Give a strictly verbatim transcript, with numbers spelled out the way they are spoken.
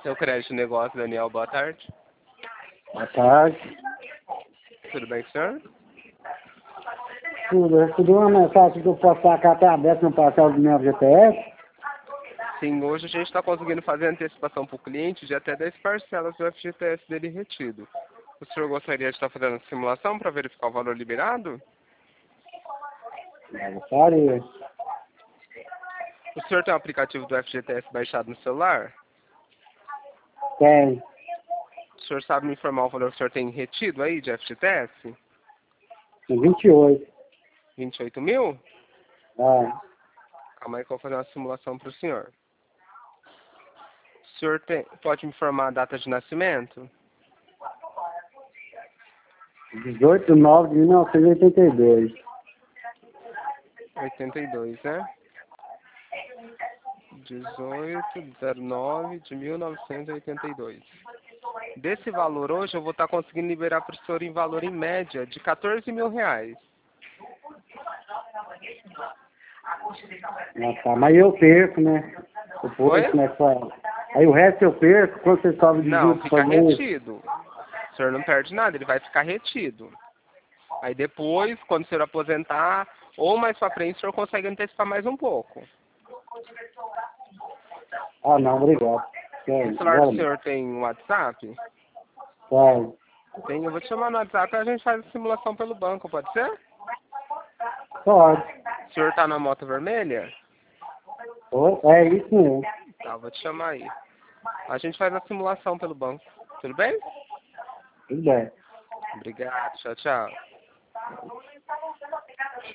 Seu crédito negócio, Daniel, boa tarde. Boa tarde. Tudo bem com o senhor? Tudo. Eu recebi uma mensagem que eu posso estar com a carta aberta no parcel do meu G P S. Sim, hoje a gente está conseguindo fazer antecipação para o cliente de até dez parcelas do F G T S dele retido. O senhor gostaria de estar fazendo a simulação para verificar o valor liberado? Eu gostaria. O senhor tem o aplicativo do F G T S baixado no celular? Tem. O senhor sabe me informar o valor que o senhor tem retido aí de F G T S? Tem vinte e oito. vinte e oito mil? Ah, Calma aí que eu vou fazer uma simulação para o senhor. O senhor tem, pode me informar a data de nascimento? dezoito de nove de mil novecentos e oitenta e dois. oitenta e dois, né? dezoito de nove de mil novecentos e oitenta e dois. Desse valor hoje eu vou estar conseguindo liberar para o senhor em valor em média de quatorze mil reais. Ah, tá. Mas eu perco, né? Depois, Oi? como é que fala? Aí o resto eu perco quando você sobe de Não, juros fica pra mês. retido. O senhor não perde nada, ele vai ficar retido. Aí depois, quando o senhor aposentar, ou mais para frente, o senhor consegue antecipar mais um pouco. Ah, não, obrigado. O Tem, celular do agora senhor tem um WhatsApp? tem. Tem, eu vou te chamar no WhatsApp e a gente faz a simulação pelo banco, pode ser? Pode. O senhor tá na moto vermelha? Oi? É isso mesmo. Tá, vou te chamar aí. A gente faz a simulação pelo banco. Tudo bem? Tudo bem. Obrigado, tchau, tchau.